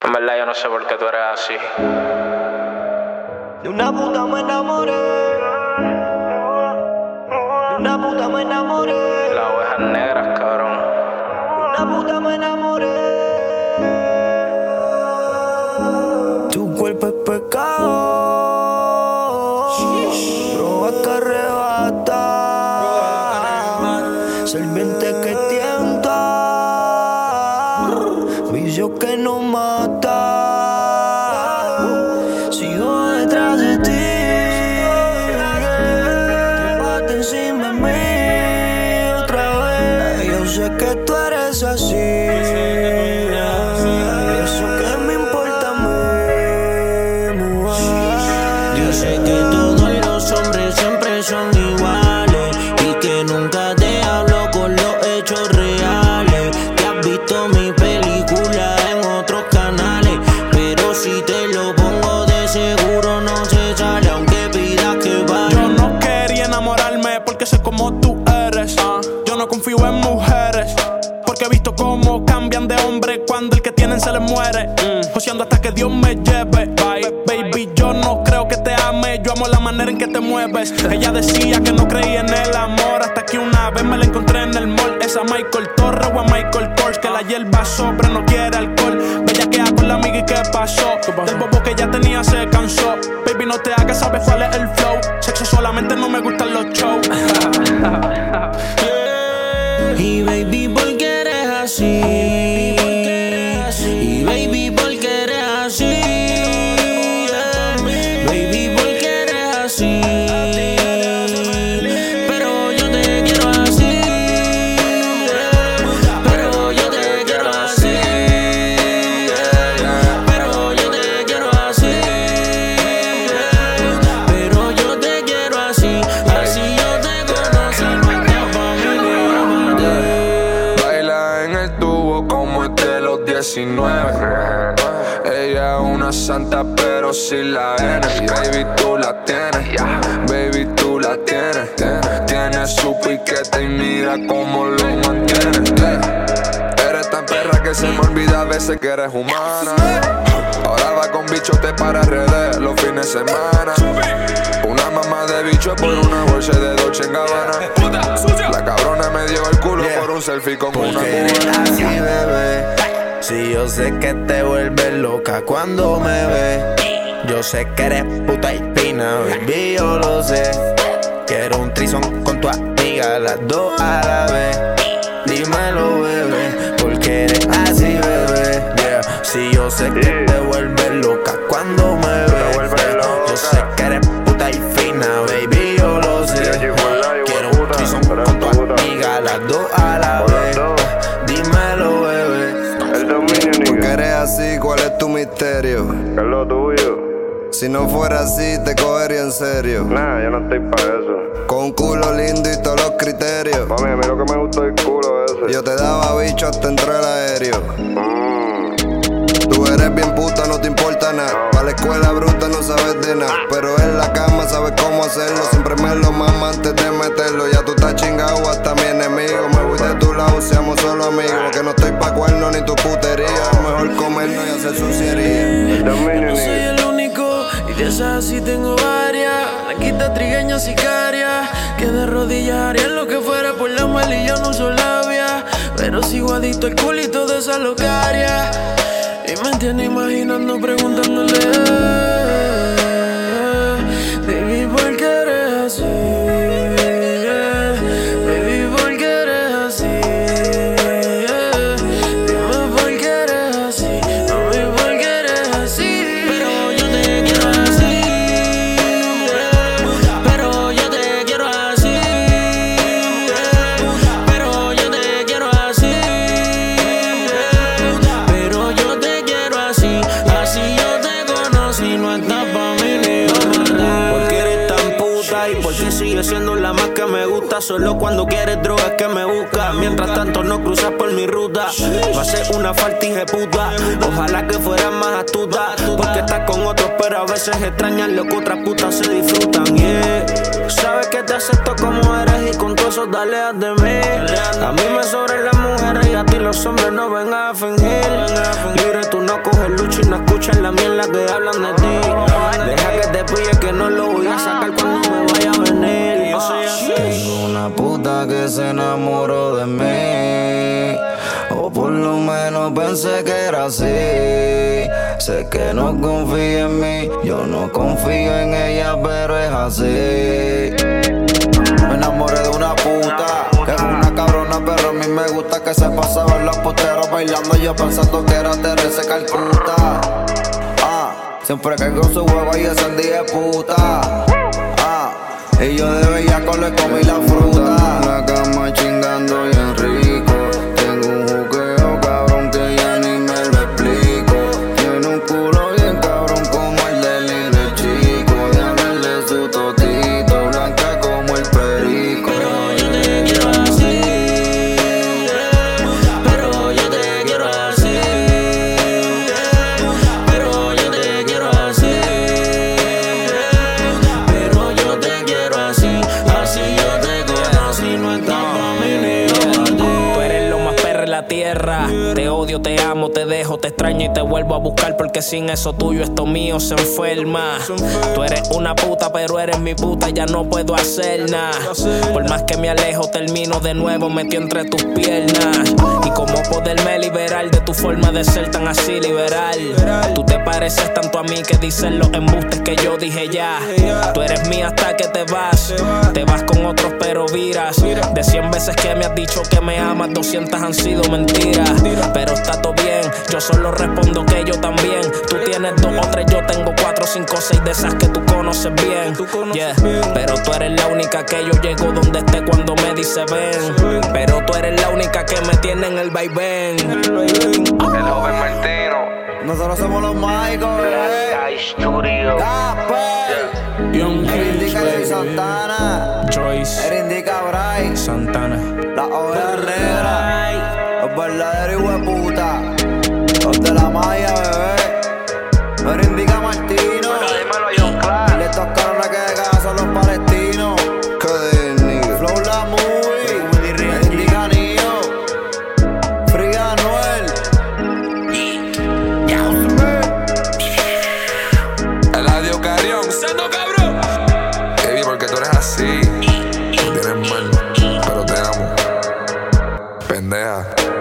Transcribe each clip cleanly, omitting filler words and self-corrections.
En verdad yo no sé por qué tú eres así. De una puta me enamoré. De una puta me enamoré. Las ovejas negras, cabrón. De una puta me enamoré. Tu cuerpo es pecado. Droga que arrebata. Serpiente que tienta. Vicio que no mata. Sigo detrás de ti. Trépate encima de mí otra vez. Yo sé que tú eres así. Eso que me importa a mí, mujer. Yo sé que todos los hombres siempre son iguales y que nunca te hablo con los hechos reales. Que has visto mi película en otros canales, pero si te lo pongo de seguro no se sale aunque pidas que vaya. Yo no quería enamorarme porque sé cómo tú eres. Yo no confío en mujeres porque he visto cómo cambian de hombre cuando el que tienen se les muere. Joseando hasta que Dios me lleve. Baby, yo no creo que te ame. Yo amo la manera en que te mueves. Ella decía que no creía en el amor hasta que una vez me la encontré en el mall. Esa Michael Torres o a Michael Kors, que la hierba sobra, no quiere alcohol. Bella queda con la amiga y ¿qué pasó? Del bobo que ya tenía se cansó. Baby, no te hagas, sabes cuál es el flow. Sexo solamente, no me gustan los shows. Y baby, ¿por qué eres así? Y baby, ¿por qué eres así? Baby, ¿por qué eres así? Pero yo te quiero así. Pero yo te quiero así. Pero yo te quiero así. Pero yo te quiero así. Así yo te conocí. Baila en el tubo como es de los 19. Ella es una santa pero sin la N. Baby, tú la tienes. Baby, tú la tienes. Tienes su piquete y mira cómo lo mantienes. Eres tan perra que se me olvida a veces que eres humana. Ahora va con bichote para redes los fines de semana. Una mamá de bicho por una bolsa de Dolce & Gabbana. La cabrona me dio el culo por un selfie con una cubana. Así, bebé. Si yo sé que te vuelves loca cuando me ves. Yo sé que eres puta y fina, baby, yo lo sé. Quiero un trison con tu amiga, las dos a la vez. Dímelo, bebé, porque eres así, bebé. Yeah. Si yo sé que te vuelves loca cuando me ves. Yo sé que eres puta y fina, baby, yo lo sé. Quiero un trison con tu amiga, las dos a la vez. Dímelo, bebé. ¿Por qué eres así? ¿Cuál es tu misterio? ¿Qué es lo tuyo? Si no fuera así, te cogería en serio. Nah, yo no estoy para eso. Con un culo lindo y todos los criterios. Mami, a mí lo que me gusta es el culo ese. Yo te daba bicho hasta entrar al aéreo. Tú eres bien puta, no te importa nada. Pa' la escuela bruta no sabes de nada. Pero en la cama sabes cómo hacerlo. Siempre me lo mama antes de meterlo. Ya tú estás chingado hasta mi enemigo. Me voy de tu lado, seamos solo amigos. Que no estoy pa' cuerno ni tu putería. Es mejor comernos y hacer suciería. Dominio, No soy el único y de esas sí tengo varias. Blanquita, trigueña, sicaria, que de rodillas haría lo que fuera por la mal y yo no uso labia. Pero sigo adicto al culito de esa locaria. Y me tiene imaginando preguntándole, baby, ¿por qué eres así? Baby, ¿por qué eres así? Dime por qué eres así. Mami, ¿por qué eres así? Pero yo te quiero así. Pero yo te quiero así. Pero yo te quiero así. Pero yo te quiero así. Así yo te conocí. No estás pa' mí ni pa' porque eres tan puta y porque sigues siendo la más que me gusta. Solo cuando quieres drogas que me buscas. Mientras tanto no cruzas por mi ruta. Va a ser una falta puta. Ojalá que fueras más astuta. Porque estás con otros pero a veces extrañas lo que otras putas se disfrutan. Yeah. Sabes que te acepto como eres y con todo eso dale a de mí. A mí me sobran las mujeres y a ti los hombres no vengan a fingir. Libre, tú no coges lucha y no escuchas la mierda que hablan de ti. Deja que te pille que no lo voy a sacar cuando me vaya a venir. Tengo una puta que se enamoró de mí, o por lo menos pensé que era así. Sé que no confía en mí, yo no confío en ella, pero es así. Me enamoré de una puta que es una cabrona, pero a mí me gusta que se pasaba en los posteros bailando, yo pensando que era Teresa Calcuta. Siempre cargo su hueva y encendí de puta. Y yo de bellaco le comí la fruta. En la cama chingando bien rico. Tengo un juqueo cabrón que ya ni me lo explico. Tiene un culo bien cabrón como el de Lil de Chico. Déjame su totito, blanca como el perico. Pero yo te quiero así. Pero yo te quiero así. Pero yo te quiero así. Pero yo te quiero así. Así yo te conocí, no está pa' mí ni pa' ti. Tú eres lo más perro en la tierra. Te odio, te amo, te dejo, te extraño y te vuelvo a buscar, porque sin eso tuyo esto mío se enferma. Tú eres una puta, pero eres mi puta, ya no puedo hacer nada. Por más que me alejo, termino de nuevo metido entre tus piernas. Y cómo poderme liberar de tu forma de ser tan así liberal. Tú te pareces tanto a mí que dicen los embustes que yo dije ya. Tú eres mía hasta que te vas con otros pero viras. De 100 veces que me has dicho que me amas, 200 han sido mentiras. Pero está todo bien, yo solo respondo que yo también. Tú tienes 2 o 3, yo tengo 4, 5, 6 de esas que tú conoces bien. Yeah. Pero tú eres la única que yo llego donde esté cuando me dice ven. Pero tú eres la única que me tiene en el vaivén. El joven Martino. Nosotros somos los mágicos, Indica de Santana, Joyce, Indica Bray, Santana, la oveja negra, los verdaderos hueputa, los de la malla, bebé. Indica Martino, le tocaron la que de casa a los palestinos. Flow la movie, Indica Nio, Friga Anuel. Eladio Carrión. Baby, porque tú eres así. Tú tienes mal, pero te amo. Pendeja.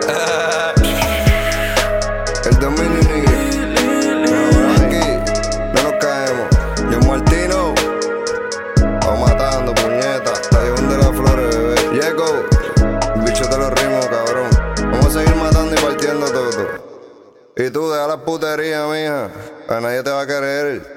El Dominic, aquí no nos caemos. Yo Martino, vamos matando, puñeta. Tallón de las flores, bebé. Llego, el bicho te lo ritmos, cabrón. Vamos a seguir matando y partiendo todo. Y tú, deja la putería, mija. A nadie te va a querer.